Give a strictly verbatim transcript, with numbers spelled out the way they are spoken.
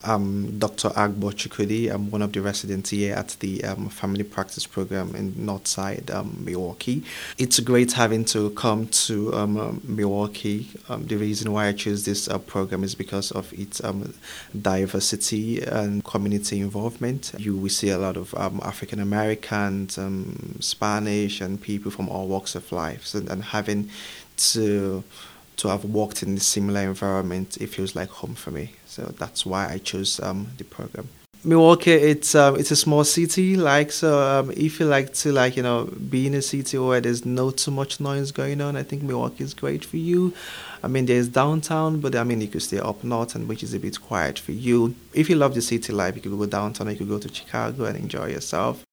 I'm Doctor Agbo Chukudi. I'm one of the residents here at the um, Family Practice Program in Northside, um, Milwaukee. It's great having to come to um, um, Milwaukee. Um, the reason why I chose this uh, program is because of its um, diversity and community involvement. You will see a lot of um, African Americans, um, Spanish, and people from all walks of life. So, and having to to have worked in a similar environment, it feels like home for me. So that's why I chose um, the program. Milwaukee, it's um, it's a small city. Like so, um, if you like to like you know be in a city where there's no too much noise going on, I think Milwaukee is great for you. I mean, there's downtown, but I mean you could stay up north, and which is a bit quiet for you. If you love the city life, you could go downtown. Or you could go to Chicago and enjoy yourself.